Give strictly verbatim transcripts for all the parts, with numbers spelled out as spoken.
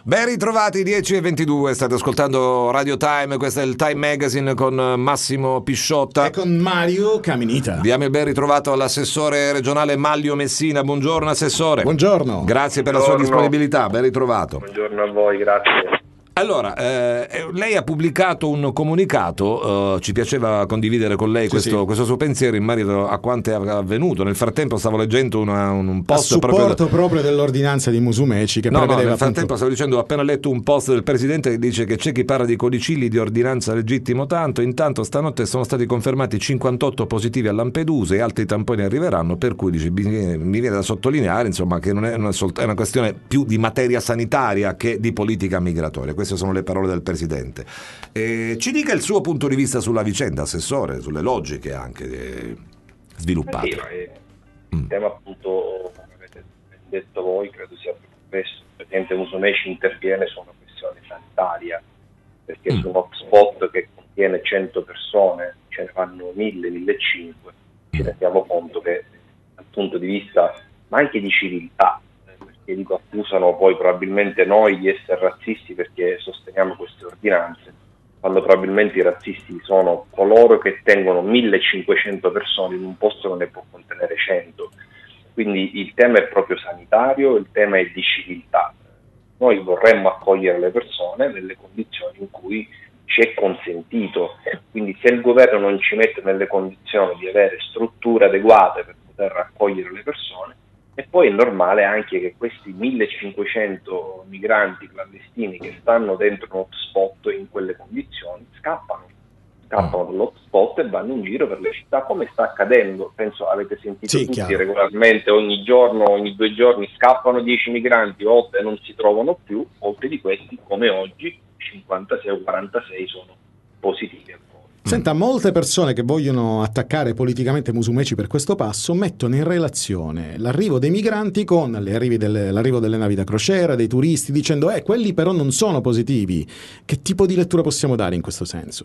Ben ritrovati, dieci e ventidue, state ascoltando Radio Time, questo è il Time Magazine con Massimo Pisciotta e con Mario Caminita. Diamo il ben ritrovato all'assessore regionale Maglio Messina. Buongiorno assessore. Buongiorno. Grazie per Buongiorno. la sua disponibilità, ben ritrovato. Buongiorno a voi, grazie. Allora, eh, lei ha pubblicato un comunicato, eh, ci piaceva condividere con lei sì, questo, sì. questo suo pensiero in merito a quanto è avvenuto. Nel frattempo stavo leggendo una, un post a supporto proprio, proprio dell'ordinanza di Musumeci che no, prevedeva no, nel frattempo appunto... stavo dicendo, ho appena letto un post del Presidente che dice che c'è chi parla di codicilli di ordinanza legittimo tanto, intanto stanotte sono stati confermati cinquantotto positivi a Lampedusa e altri tamponi arriveranno, per cui dice, mi viene da sottolineare insomma che non è una, è una questione più di materia sanitaria che di politica migratoria. Queste sono le parole del Presidente. Eh, ci dica il suo punto di vista sulla vicenda, assessore, sulle logiche anche eh, sviluppate. Sì, eh, il mm. tema appunto, come avete detto voi, credo sia più spesso il Presidente Musumeci interviene su una questione sanitaria, perché mm. su un hotspot che contiene cento persone ce ne fanno mille, millecinquecento, ci rendiamo conto che dal punto di vista ma anche di civiltà, che dico accusano poi probabilmente noi di essere razzisti perché sosteniamo queste ordinanze, quando probabilmente i razzisti sono coloro che tengono millecinquecento persone in un posto che ne può contenere cento. Quindi il tema è proprio sanitario, il tema è di civiltà. Noi vorremmo accogliere le persone nelle condizioni in cui ci è consentito, quindi se il governo non ci mette nelle condizioni di avere strutture adeguate per poter raccogliere le persone, e poi è normale anche che questi millecinquecento migranti clandestini che stanno dentro un hotspot in quelle condizioni scappano, scappano dall'hotspot e vanno in giro per le città, come sta accadendo. Penso avete sentito sì, tutti chiaro. Regolarmente, ogni giorno, ogni due giorni scappano dieci migranti, otto e non si trovano più, molti di questi come oggi cinquantasei o quarantasei sono positivi. Senta, molte persone che vogliono attaccare politicamente Musumeci per questo passo mettono in relazione l'arrivo dei migranti con delle, l'arrivo delle navi da crociera, dei turisti, dicendo eh, quelli però non sono positivi. Che tipo di lettura possiamo dare in questo senso?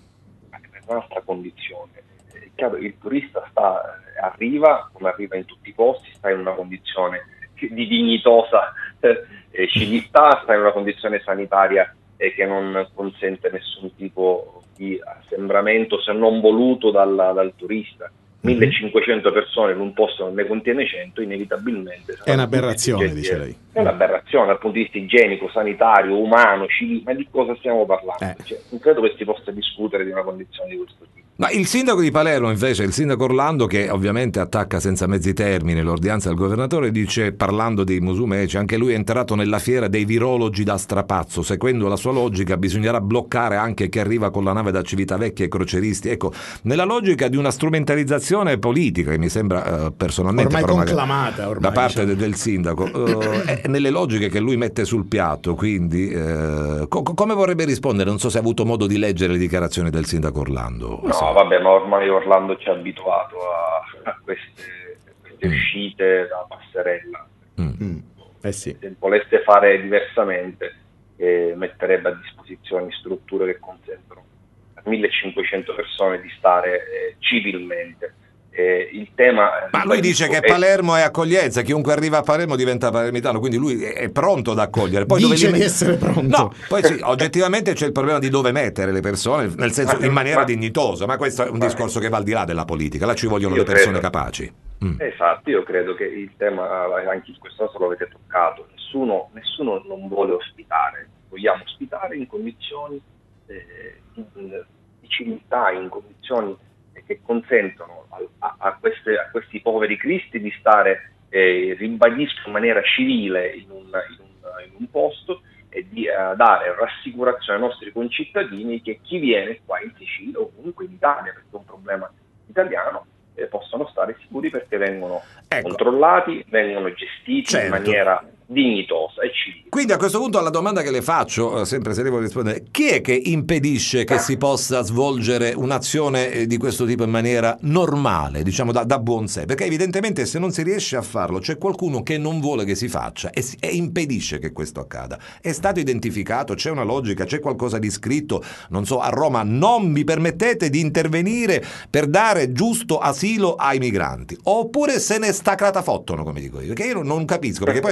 È un'altra condizione. È chiaro, il turista sta, arriva, come arriva in tutti i posti, sta in una condizione di dignitosa eh, civiltà, sta in una condizione sanitaria eh, che non consente nessun tipo di assembramento se non voluto dal, dal turista. millecinquecento persone in un posto non ne contiene cento, inevitabilmente è un'aberrazione, dice lei. È un'aberrazione dal punto di vista igienico, sanitario, umano, civile. Ma di cosa stiamo parlando? Eh. Cioè, non credo che si possa discutere di una condizione di questo tipo. Ma il sindaco di Palermo invece, il sindaco Orlando, che ovviamente attacca senza mezzi termini l'ordinanza del governatore, dice, parlando dei Musumeci, anche lui è entrato nella fiera dei virologi da strapazzo. Seguendo la sua logica bisognerà bloccare anche chi arriva con la nave da Civitavecchia e croceristi. Ecco, nella logica di una strumentalizzazione politica che mi sembra eh, personalmente ormai però conclamata ormai, da parte diciamo. del sindaco, eh, nelle logiche che lui mette sul piatto, quindi eh, co- come vorrebbe rispondere? Non so se ha avuto modo di leggere le dichiarazioni del sindaco Orlando. No, vabbè, ma ormai Orlando ci ha abituato a, a queste, queste mm. uscite da passerella. Mm. Eh sì. Se volesse fare diversamente, eh, metterebbe a disposizione strutture che consentono a millecinquecento persone di stare eh, civilmente. Eh, il tema, ma lui dice che è... Palermo è accoglienza, chiunque arriva a Palermo diventa palermitano, quindi lui è pronto ad accogliere. Poi dice dove di essere pronto. No, poi sì, oggettivamente c'è il problema di dove mettere le persone, nel senso in maniera ma... dignitosa, ma questo è un discorso che va al di là della politica, là ci vogliono io le persone credo... capaci. Mm. Esatto, io credo che il tema, anche in questo caso lo avete toccato, nessuno, nessuno non vuole ospitare, vogliamo ospitare in condizioni eh, di, di civiltà, in condizioni che consentono a, a, queste, a questi poveri cristi di stare, eh, ribadisco, in maniera civile in un, in un, in un posto e di uh, dare rassicurazione ai nostri concittadini che chi viene qua in Sicilia o comunque in Italia, perché è un problema italiano, eh, possono stare sicuri perché vengono ecco. controllati, vengono gestiti certo. in maniera dignitosa e civile. Quindi a questo punto alla domanda che le faccio, sempre se devo rispondere, chi è che impedisce che si possa svolgere un'azione di questo tipo in maniera normale, diciamo da, da buon sé? Perché evidentemente se non si riesce a farlo c'è qualcuno che non vuole che si faccia e, e impedisce che questo accada. È stato identificato, c'è una logica, c'è qualcosa di scritto, non so, a Roma non mi permettete di intervenire per dare giusto asilo ai migranti, oppure se ne sta cratafottono, come dico io, perché io non capisco, perché poi le logiche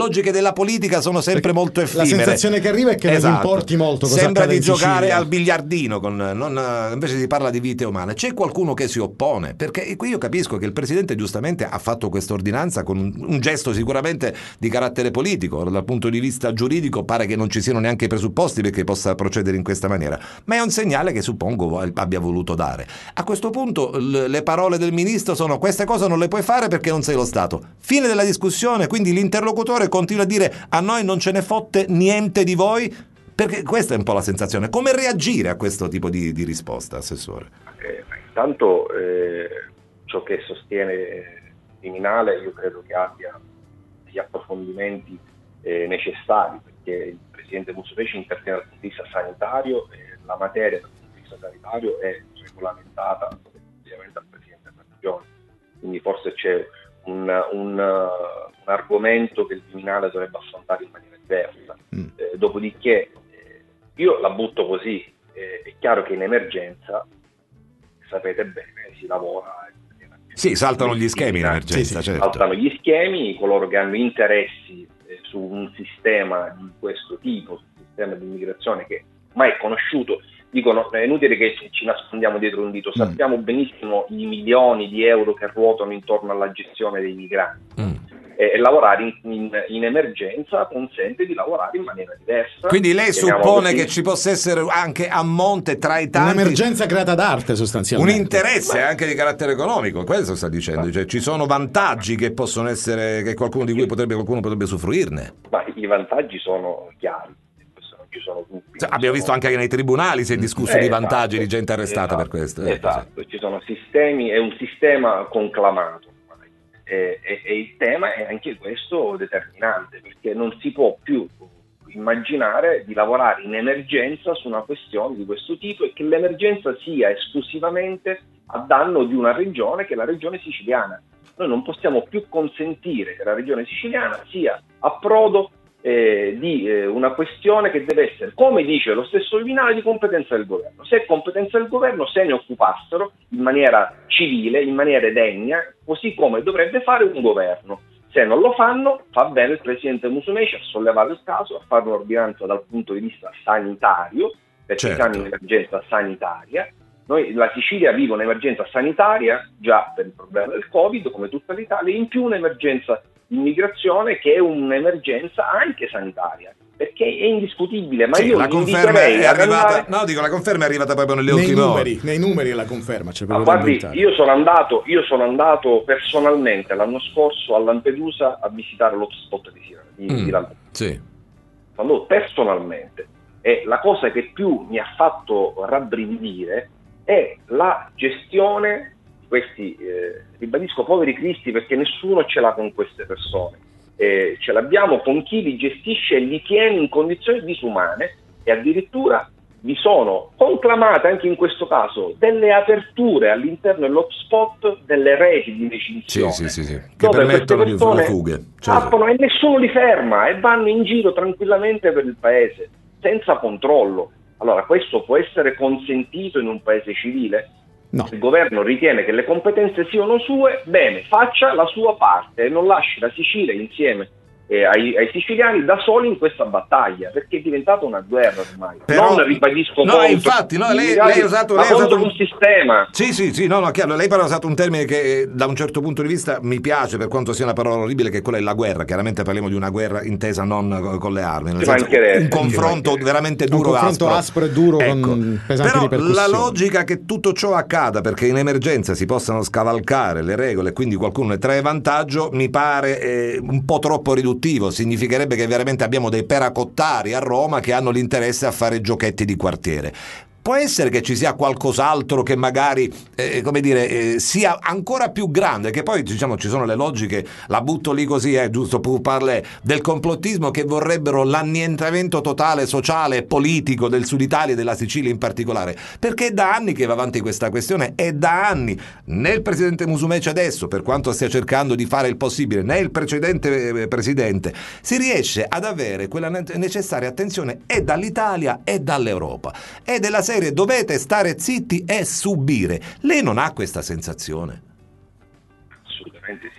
logiche della politica sono sempre molto effimere. La sensazione che arriva è che esatto. non importi molto cosa sembra accade di in giocare Sicilia. al biliardino con, non, invece si parla di vite umane. C'è qualcuno che si oppone, perché qui io capisco che il Presidente giustamente ha fatto questa ordinanza con un, un gesto sicuramente di carattere politico. Dal punto di vista giuridico pare che non ci siano neanche i presupposti perché possa procedere in questa maniera, ma è un segnale che suppongo abbia voluto dare. A questo punto l- le parole del ministro sono: queste cose non le puoi fare perché non sei lo Stato. Fine della discussione, quindi l'interlocutore continua a dire: a noi non ce ne fotte niente di voi, perché questa è un po' la sensazione. Come reagire a questo tipo di, di risposta, Assessore? Eh, intanto eh, ciò che sostiene Viminale io credo che abbia gli approfondimenti eh, necessari, perché il Presidente Musumeci interviene dal punto di vista sanitario e la materia dal punto di vista sanitario è regolamentata ovviamente al Presidente della Regione, quindi forse c'è un, un, un argomento che il Viminale dovrebbe affrontare in maniera diversa. Mm. Eh, dopodiché eh, io la butto così, eh, è chiaro che in emergenza, sapete bene, si lavora. Sì, saltano gli schemi in emergenza, sì, sì. certo. Saltano gli schemi, coloro che hanno interessi eh, su un sistema di questo tipo, un sistema di immigrazione che ormai è conosciuto, dicono è inutile che ci nascondiamo dietro un dito, sappiamo mm. benissimo i milioni di euro che ruotano intorno alla gestione dei migranti. Mm. E lavorare in, in, in emergenza consente di lavorare in maniera diversa. Quindi lei suppone così che ci possa essere anche a monte tra i tanti un'emergenza creata d'arte sostanzialmente, un interesse ma... anche di carattere economico, questo sta dicendo, ma... cioè ci sono vantaggi che possono essere, che qualcuno di cui potrebbe qualcuno potrebbe usufruirne. Ma i vantaggi sono chiari, non ci sono dubbi. Cioè, abbiamo visto anche che nei tribunali si è discusso eh, di vantaggi esatto, di gente arrestata esatto, per questo. Esatto, eh, ci sono sistemi, è un sistema conclamato. E, e, e il tema è anche questo determinante, perché non si può più immaginare di lavorare in emergenza su una questione di questo tipo e che l'emergenza sia esclusivamente a danno di una regione, che è la regione siciliana. Noi non possiamo più consentire che la regione siciliana sia a prodo eh, di eh, una questione che deve essere, come dice lo stesso Viminale, di competenza del governo. Se è competenza del governo, se ne occupassero in maniera civile, in maniera degna, così come dovrebbe fare un governo. Se non lo fanno, fa bene il Presidente Musumeci a sollevare il caso, a fare un'ordinanza dal punto di vista sanitario, perché certo. siamo in emergenza sanitaria. Noi, la Sicilia vive un'emergenza sanitaria già per il problema del Covid, come tutta l'Italia, e in più un'emergenza immigrazione che è un'emergenza anche sanitaria, perché è indiscutibile. Ma sì, io la conferma è arrivata, andare... no dico la conferma è arrivata proprio nelle nei ultime numeri, ore. nei numeri la conferma c'è ah, guardi, io sono andato io sono andato personalmente l'anno scorso a Lampedusa a visitare l'hotspot di, di, mm, di Lampedusa. Sì. Sono personalmente, e la cosa che più mi ha fatto rabbrividire è la gestione di questi, eh, ribadisco, poveri cristi, perché nessuno ce l'ha con queste persone. Eh, ce l'abbiamo con chi li gestisce e li tiene in condizioni disumane, e addirittura vi sono conclamate anche in questo caso delle aperture all'interno dell'hotspot, delle reti di indecisione, sì, sì, sì, sì. che permettono di fare fughe, certo. E nessuno li ferma e vanno in giro tranquillamente per il paese senza controllo. Allora, questo può essere consentito in un paese civile? No. Il governo ritiene che le competenze siano sue, bene, faccia la sua parte e non lasci la Sicilia insieme eh, ai, ai siciliani da soli in questa battaglia, perché è diventata una guerra ormai. Però, non ribadisco no, contro, infatti, no, lei, magari, lei ha usato, ma lei ha usato contro un sistema. Sì, sì, sì, no, no, chiaro. Lei però ha usato un termine che da un certo punto di vista mi piace, per quanto sia una parola orribile, che quella è la guerra. Chiaramente parliamo di una guerra intesa non con le armi, nel senso, un confronto veramente duro, un confronto aspro. aspro e duro, ecco. con pesanti però ripercussioni. La logica che tutto ciò accada perché in emergenza si possano scavalcare le regole e quindi qualcuno ne trae vantaggio mi pare eh, un po' troppo riduttivo. Significherebbe che veramente abbiamo dei peracottari a Roma che hanno l'interesse a fare giochetti di quartiere. Può essere che ci sia qualcos'altro che magari eh, come dire eh, sia ancora più grande, che poi diciamo ci sono le logiche, la butto lì così, è eh, giusto per parlare del complottismo, che vorrebbero l'annientamento totale sociale e politico del Sud Italia e della Sicilia in particolare, perché è da anni che va avanti questa questione, è da anni né il presidente Musumeci adesso, per quanto stia cercando di fare il possibile, né il precedente eh, presidente si riesce ad avere quella necessaria attenzione e dall'Italia e dall'Europa, e della serie dovete stare zitti e subire. Lei non ha questa sensazione? Assolutamente sì, è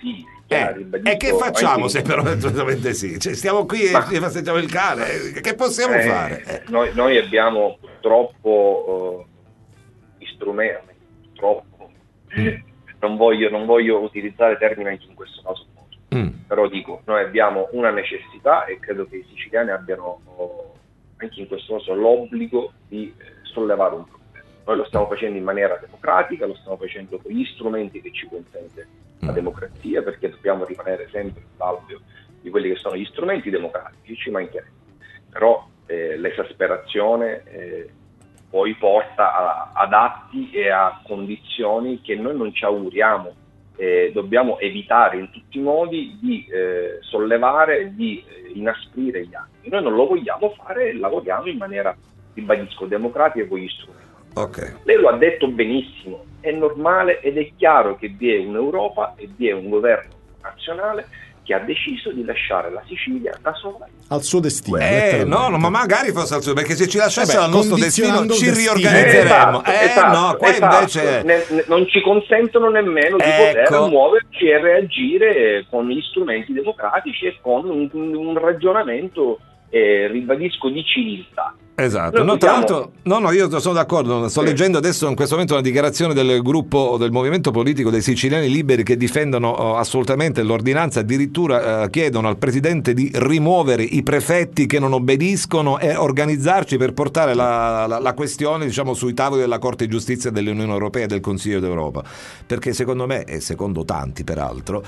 chiara. Eh, e che facciamo se però assolutamente sì? Cioè, stiamo qui e ci passeggiamo il cane, che possiamo eh, fare? Eh. Noi, noi abbiamo purtroppo uh, strumenti, purtroppo, mm. non, voglio, non voglio utilizzare termini anche in questo caso, mm. però dico, noi abbiamo una necessità e credo che i siciliani abbiano oh, anche in questo caso l'obbligo di eh, sollevare un problema. Noi lo stiamo facendo in maniera democratica, lo stiamo facendo con gli strumenti che ci consente la democrazia, perché dobbiamo rimanere sempre nell'alveo di quelli che sono gli strumenti democratici, ci mancherebbe. Però eh, l'esasperazione eh, poi porta a, ad atti e a condizioni che noi non ci auguriamo. Eh, dobbiamo evitare in tutti i modi di eh, sollevare, di eh, inasprire gli atti. Noi non lo vogliamo fare e lavoriamo in maniera, ribadisco, democratica con gli strumenti. Okay. Lei lo ha detto benissimo, è normale ed è chiaro che vi è un'Europa e vi è un governo nazionale che ha deciso di lasciare la Sicilia da sola al suo destino. Eh, no, no, ma magari fosse al suo, perché se ci lasciassero al nostro destino ci destino. riorganizzeremo. Eh, eh esatto, no, qua esatto. invece ne, ne, non ci consentono nemmeno di ecco. poter muoverci e reagire con gli strumenti democratici e con un, un ragionamento, eh, ribadisco, di civiltà. Esatto, no, tra l'altro, no, no, io sono d'accordo, sto leggendo adesso in questo momento una dichiarazione del gruppo, del movimento politico dei siciliani liberi che difendono uh, assolutamente l'ordinanza, addirittura uh, chiedono al Presidente di rimuovere i prefetti che non obbediscono e organizzarci per portare la, la, la questione, diciamo, sui tavoli della Corte di Giustizia dell'Unione Europea e del Consiglio d'Europa, perché secondo me, e secondo tanti peraltro,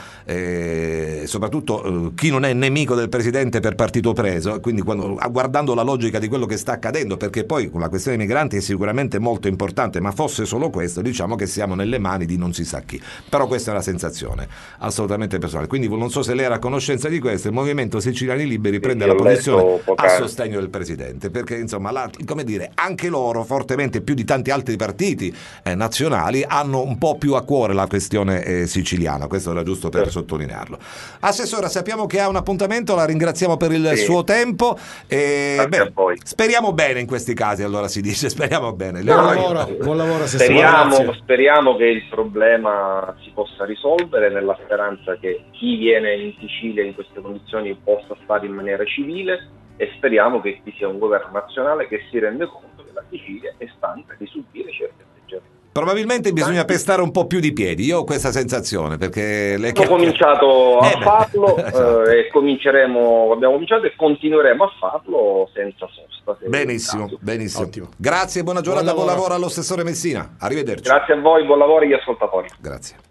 eh, soprattutto uh, chi non è nemico del Presidente per partito preso, quindi quando, guardando la logica di quello che sta accadendo, perché poi la questione dei migranti è sicuramente molto importante, ma fosse solo questo, diciamo che siamo nelle mani di non si sa chi. Però questa è una sensazione assolutamente personale, quindi non so se lei era a conoscenza di questo. Il Movimento Siciliani Liberi prende la posizione a sostegno del Presidente, perché insomma la, come dire, anche loro fortemente, più di tanti altri partiti eh, nazionali, hanno un po' più a cuore la questione eh, siciliana. Questo era giusto per sì. sottolinearlo. Assessora, sappiamo che ha un appuntamento, la ringraziamo per il sì. suo tempo e beh, speriamo bene in questi casi, allora si dice, speriamo bene. Buon lavoro, buon lavoro, speriamo, speriamo che il problema si possa risolvere, nella speranza che chi viene in Sicilia in queste condizioni possa stare in maniera civile, e speriamo che ci sia un governo nazionale che si rende conto che la Sicilia è stanca di subire certi atteggiamenti. Probabilmente bisogna pestare un po' più di piedi, io ho questa sensazione, perché le abbiamo cominciato a eh farlo esatto. eh, e cominceremo, abbiamo cominciato e continueremo a farlo senza sosta. Benissimo, benissimo. Ottimo. Grazie, buona giornata, buon lavoro. buon lavoro all'assessore Messina. Arrivederci. Grazie a voi, buon lavoro agli ascoltatori. Grazie.